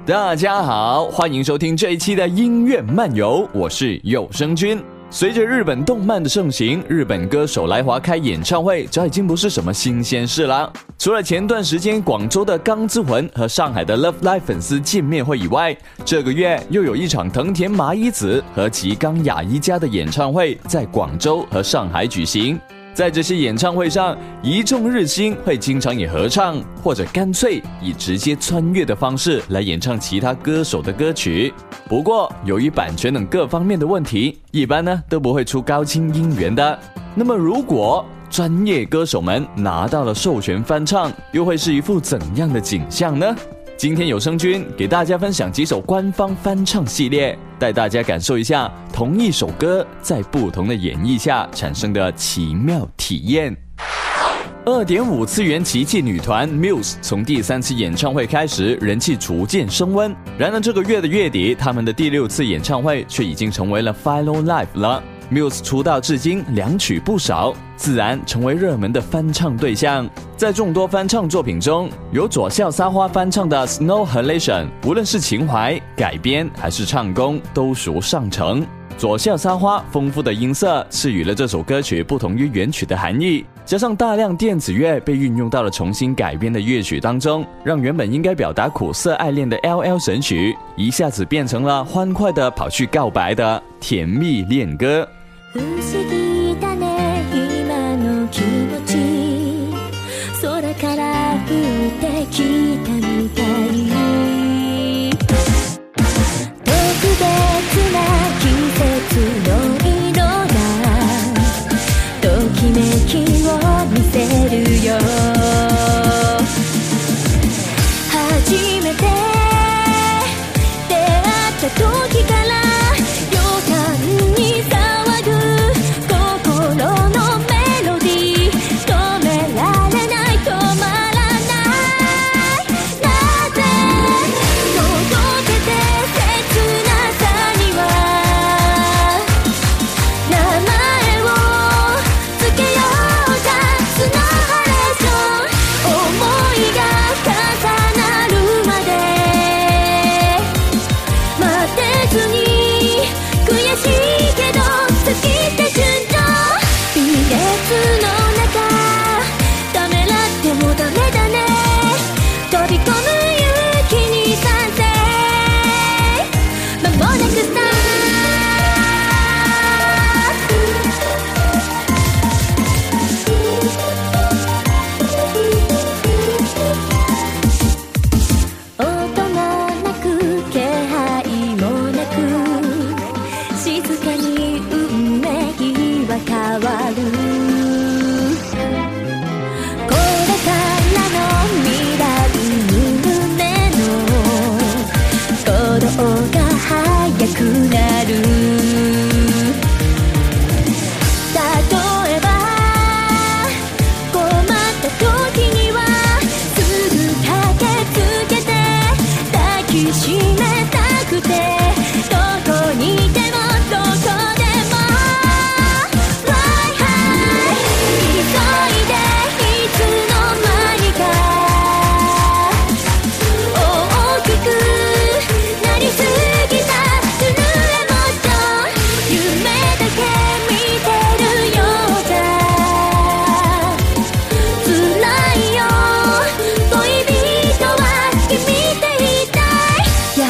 大家好，欢迎收听这一期的音乐漫游，我是有声君。随着日本动漫的盛行，日本歌手来华开演唱会，这已经不是什么新鲜事了。除了前段时间广州的钢之魂和上海的 Love Live 粉丝见面会以外，这个月又有一场藤田麻衣子和吉冈雅一家的演唱会在广州和上海举行。在这些演唱会上，一众日星会经常以合唱或者干脆以直接穿越的方式来演唱其他歌手的歌曲。不过由于版权等各方面的问题，一般都不会出高清音源的。那么如果专业歌手们拿到了授权翻唱，又会是一副怎样的景象呢？今天有声君给大家分享几首官方翻唱系列，带大家感受一下同一首歌在不同的演绎下产生的奇妙体验。2.5次元奇迹女团 Muse 从第3次演唱会开始，人气逐渐升温。然而这个月的月底，他们的第6次演唱会却已经成为了 Final Live 了。Muse 出道至今2曲不少，自然成为热门的翻唱对象。在众多翻唱作品中，由左校撒花翻唱的 Snow Halation， 无论是情怀、改编还是唱功都属上乘。左校撒花丰富的音色赐予了这首歌曲不同于原曲的含义，加上大量电子乐被运用到了重新改编的乐曲当中，让原本应该表达苦涩爱恋的 LL 神曲一下子变成了欢快的跑去告白的甜蜜恋歌。 不思議だね今の気持ち空から降ってきたみたい特別な季節の色がときめきを見せるよ初めて出会った時から予感に優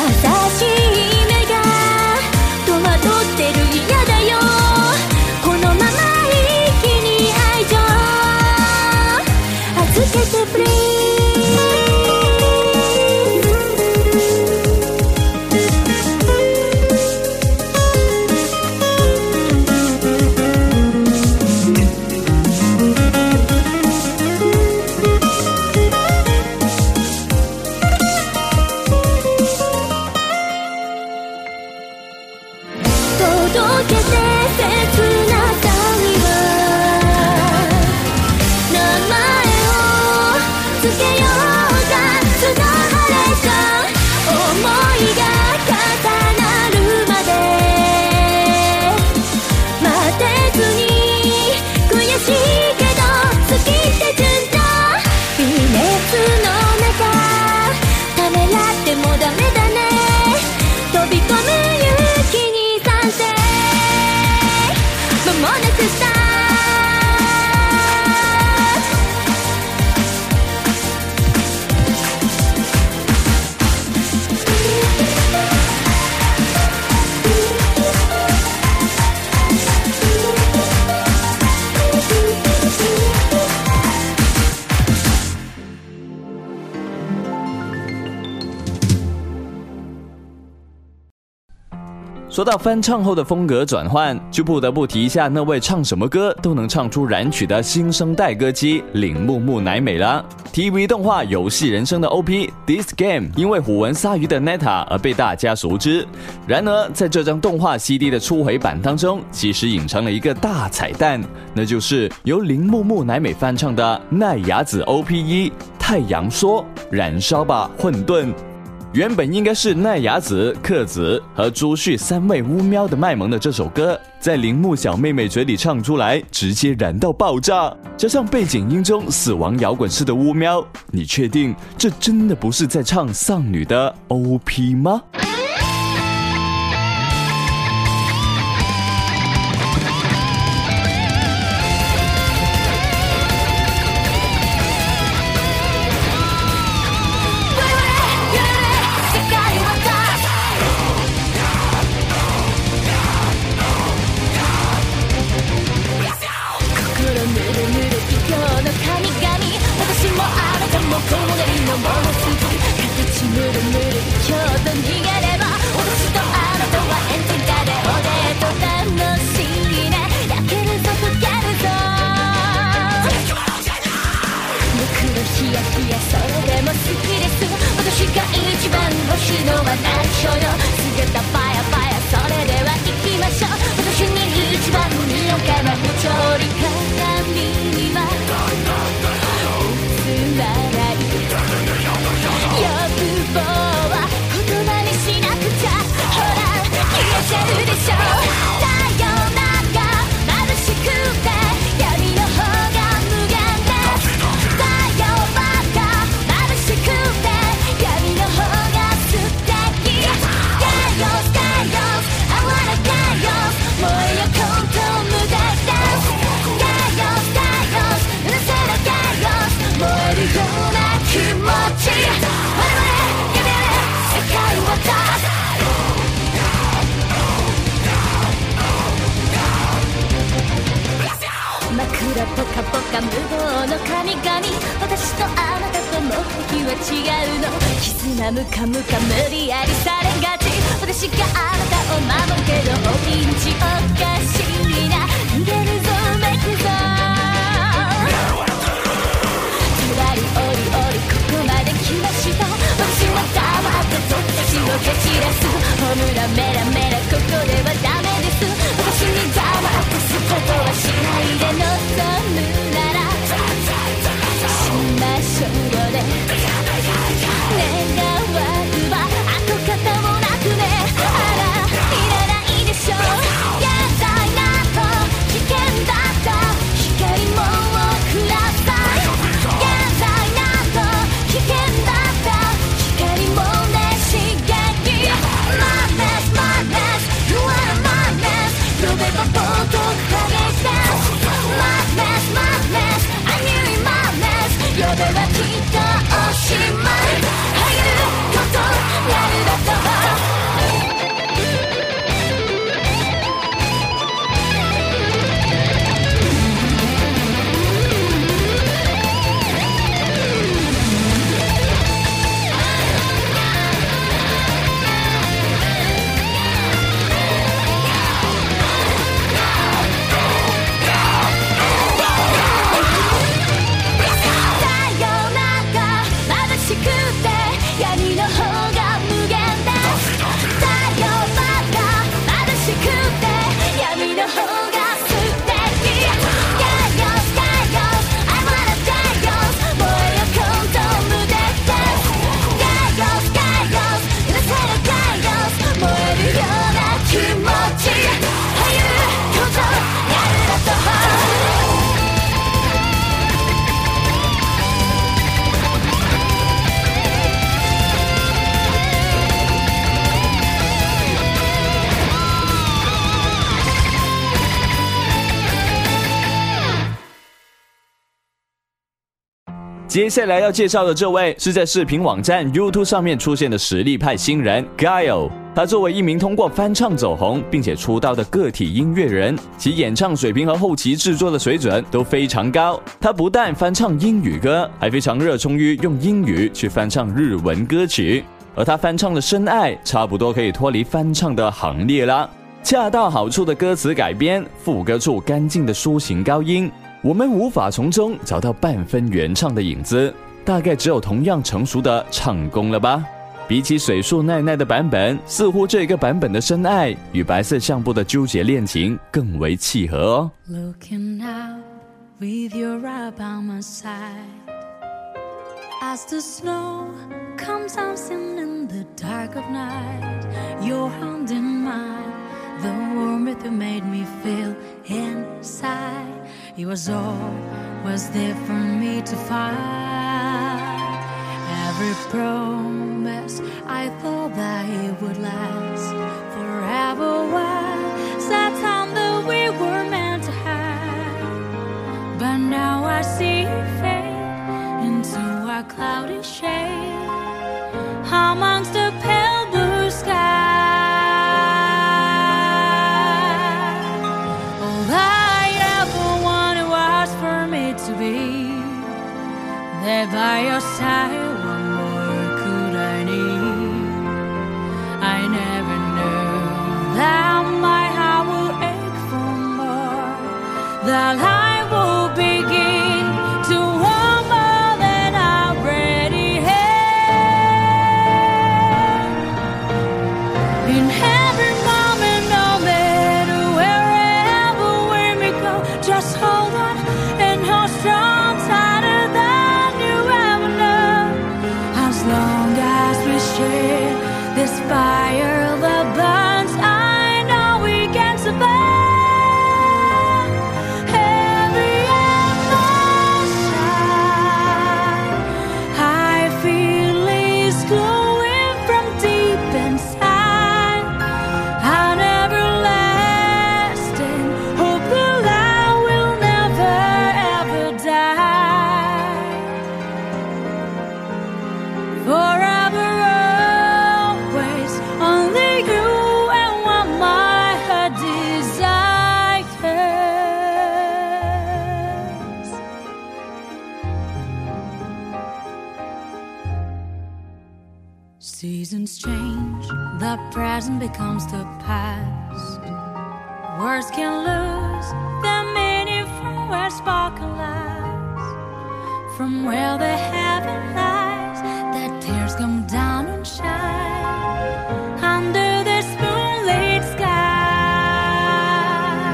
说到翻唱后的风格转换，就不得不提一下那位唱什么歌都能唱出燃曲的新生代歌姬铃木木乃美了。TV 动画《游戏人生》的 OP This Game 因为虎纹鲨鱼的 Neta 而被大家熟知。然而，在这张动画 CD 的初回版当中，其实隐藏了一个大彩蛋，那就是由铃木木乃美翻唱的奈雅子 OP1 太阳说燃烧吧混沌。原本应该是奈雅子、克子和朱旭3位巫喵的卖萌的这首歌，在铃木小妹妹嘴里唱出来，直接燃到爆炸。加上背景音中死亡摇滚式的巫喵，你确定这真的不是在唱丧女的 OP 吗？ ポカポカ無謀の神々、私とあなたと目的は違うの。絆ムカムカ無理やりされがち、私があなたを守るけどピンチおかしいな、逃げるぞめくぞ、ずらりおりおりここまで来ました。私は黙ってと私を蹴散らす、ほむらメラメラここではダメです。私に黙ってすことはしないで望むならしましょうね。願わうは跡形もなくね、あらいらないでしょう。やだいなと危険だった光もください。やだいなと危険だった光もね刺激。Madness Madness You are madness 呼べばポートハゲです。 Madness Madness I knew it madness 呼べばきっとおしまい。入ることやるだと接下来要介绍的这位是在视频网站 YouTube 上面出现的实力派新人 Gaio。 他作为一名通过翻唱走红并且出道的个体音乐人，其演唱水平和后期制作的水准都非常高。他不但翻唱英语歌，还非常热衷于用英语去翻唱日文歌曲。 而他翻唱的《深爱》差不多可以脱离翻唱的行列啦。恰到好处的歌词改编，副歌处干净的抒情高音，我们无法从中找到半分原唱的影子，大概只有同样成熟的唱功了吧。比起水树奈奈的版本，似乎这个版本的深爱与白色相簿的纠结恋情更为契合哦。 Looking out with your eye by my side, as the snow comes dancing in the dark of night, your hand in mine, the warmth you made me feel inside, it was always there for me to find. Every promise I thought that it would last forever was that time that we were meant to have. But now I see it fade into a cloudy shade amongst the pale blue sky. All I ever wanted was for me to be there by your side. That my heart will ache for more, that I will begin to want more than I already have. In every moment, no matter wherever we may go, just hold on and hold strong, tighter than you ever know. As long as we share this fire that burns, seasons change, the present becomes the past. Words can lose their meaning from where spoken lies. From where the heaven lies, that tears come down and shine under this moonlit sky.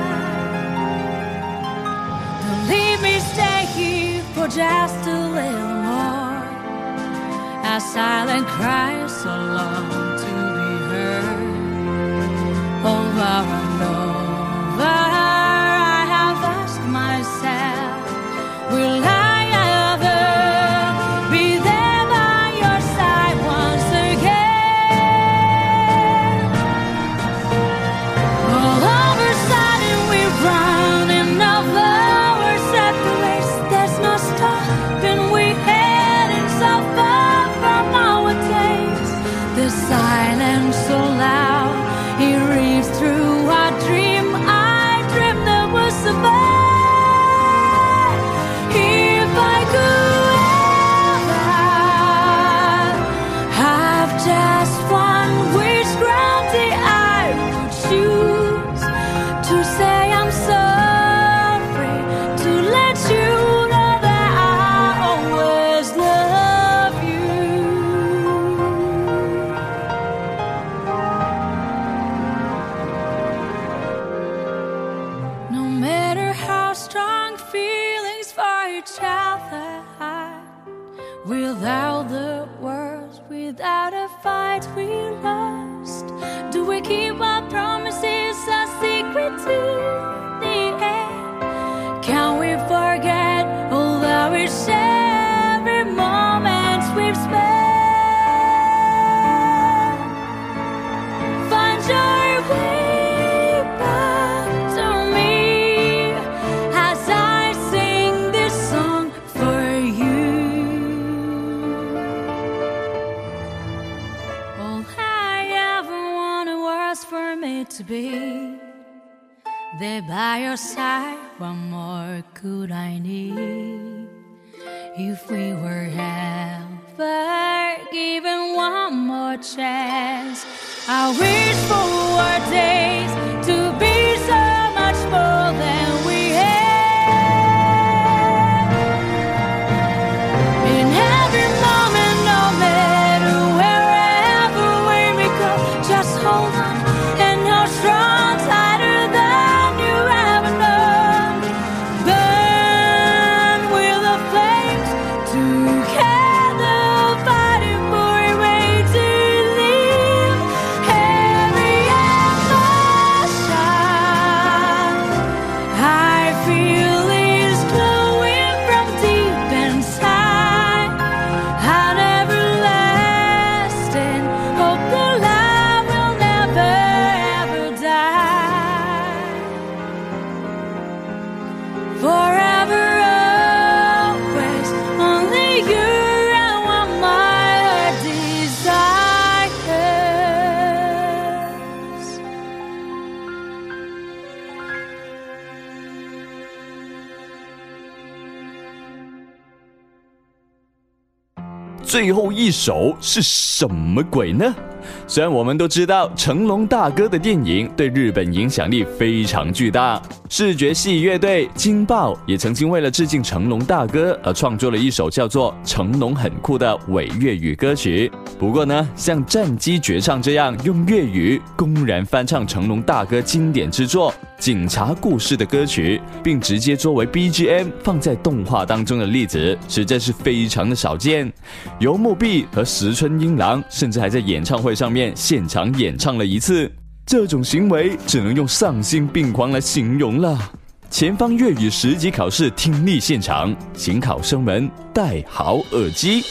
Don't leave me stay here for just a little more. A silent cry so long to be heard. Over and over I have asked myself, will I ever be there by your side once again? All of a sudden we run enough hours separates. There's no stopping, we heading so far from our days. The silence so loud, it rings through our dream. I dreamed that was survive. If I could ever have just one wish granted, I would choose to say I'm sorry, to let you know that I always love you. No matter how strong feelings for each other are, without the words, without a fight we lost. Do we keep our promises a secret to the end? Can we forget all that we share, every moment we've spent? Find your way back to me as I sing this song for you. All I ever wanted was for me to be there by your side. What more could I need? If we were ever given one more chance, I wish for our days to be so much more than we had. In every moment, no matter wherever we may go, just hold on and hold strong, tighter than you ever known. Burn with the flames together, fighting for a way to live. Every emotion I feel is glowing from deep inside. An everlasting hope that love will never ever die. Forever, always, only you are what my heart desires. 最后一首是什么鬼呢？虽然我们都知道成龙大哥的电影对日本影响力非常巨大，视觉系乐队惊爆也曾经为了致敬成龙大哥而创作了一首叫做《成龙很酷》的伪粤语歌曲。不过呢，像战机绝唱这样用粤语公然翻唱成龙大哥经典之作《警察故事》的歌曲，并直接作为 BGM 放在动画当中的例子，实在是非常的少见。游牧碧和石村英郎甚至还在演唱会上面现场演唱了一次，这种行为只能用丧心病狂来形容了。前方粤语10级考试听力现场，请考生们戴好耳机。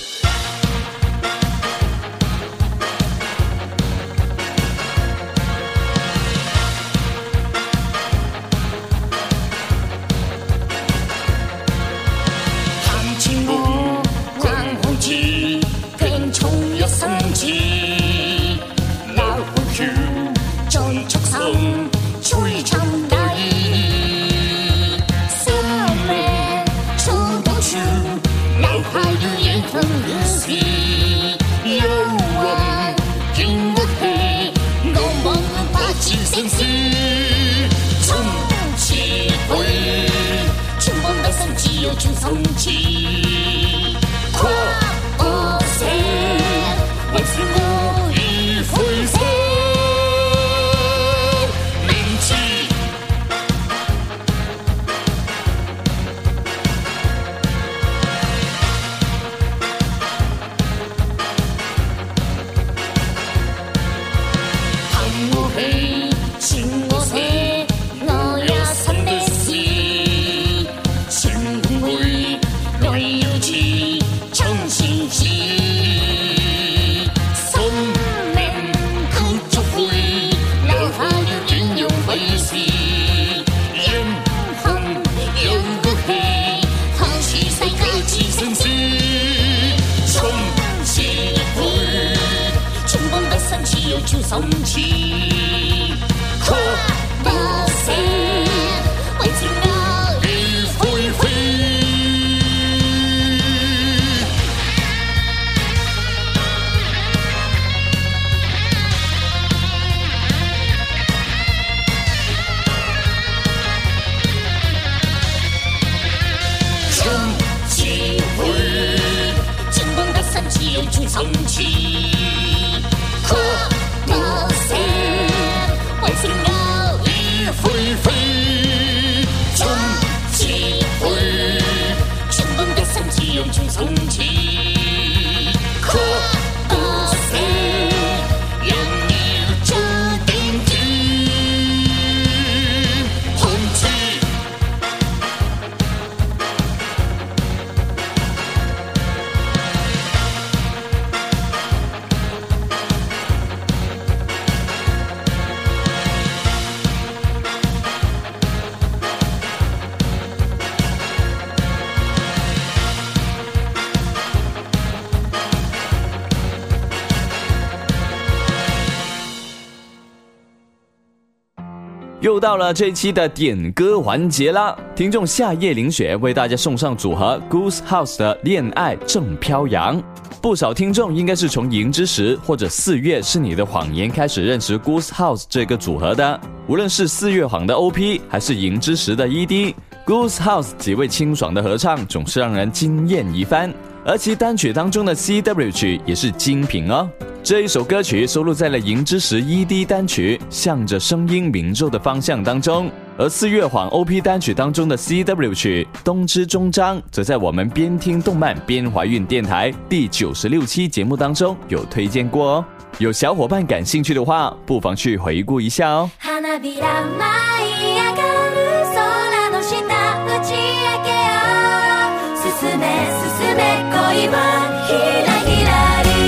只有去藏起，可不谁？ 又到了这一期的点歌环节啦！听众夏夜凌雪为大家送上组合 Goose House 的《恋爱正飘扬》。不少听众应该是从《银之时》或者《4月是你的谎言》开始认识 Goose House 这个组合的。无论是4月谎的 OP 还是《银之时》的 ED，Goose House 几位清爽的合唱总是让人惊艳一番，而其单曲当中的 CW 曲也是精品哦。这一首歌曲收录在了《银之时》ED 单曲《向着声音明奏的方向》当中，而4月谎 OP 单曲当中的 CW 曲《冬之终章》则在我们边听动漫边怀孕电台第96期节目当中有推荐过哦。有小伙伴感興趣的話，不妨去回顧一下哦。 花びら舞い上がる空の下打ち明けよ進め進め恋はひらひらり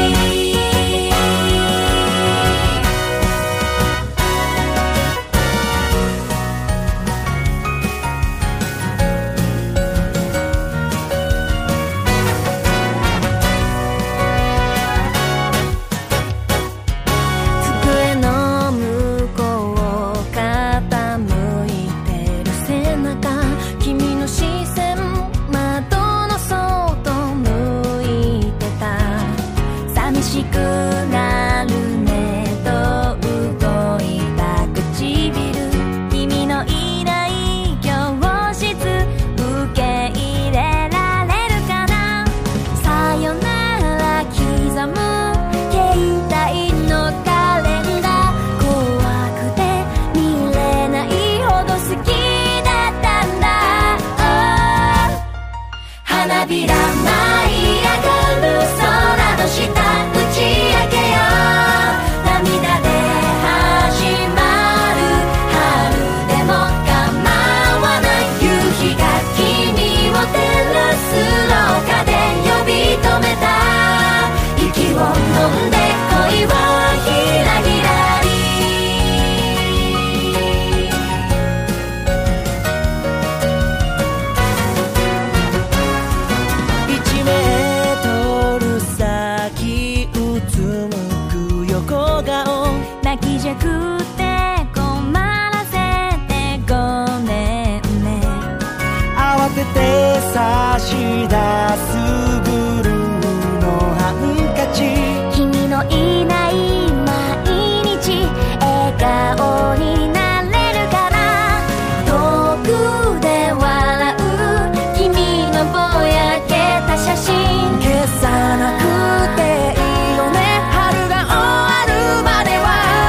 差し出すブルーのハンカチ君のいない毎日笑顔になれるから遠くで笑う君のぼやけた写真消さなくていいよね春が終わるまでは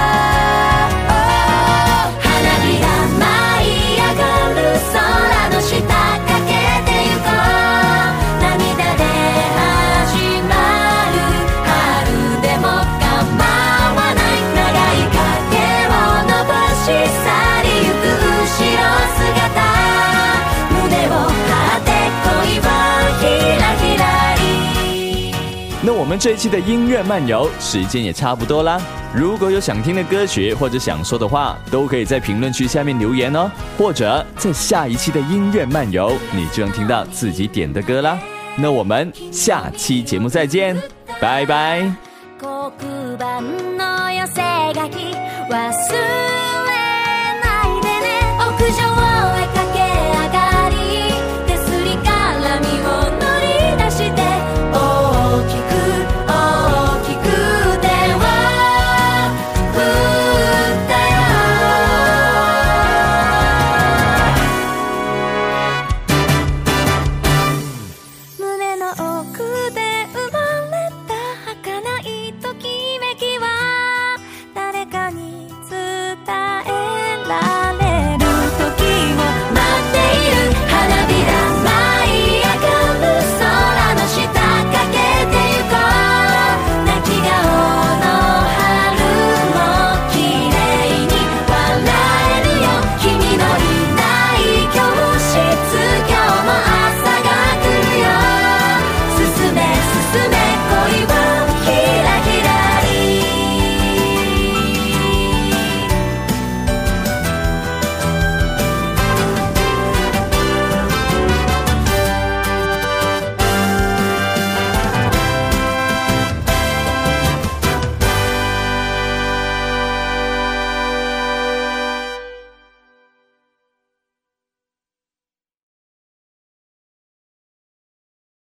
花びら舞い上がる空の下那我们这一期的音乐漫游时间也差不多啦，如果有想听的歌曲或者想说的话，都可以在评论区下面留言哦，或者在下一期的音乐漫游你就能听到自己点的歌啦。那我们下期节目再见，拜拜。 黒板の寄せ書き忘れ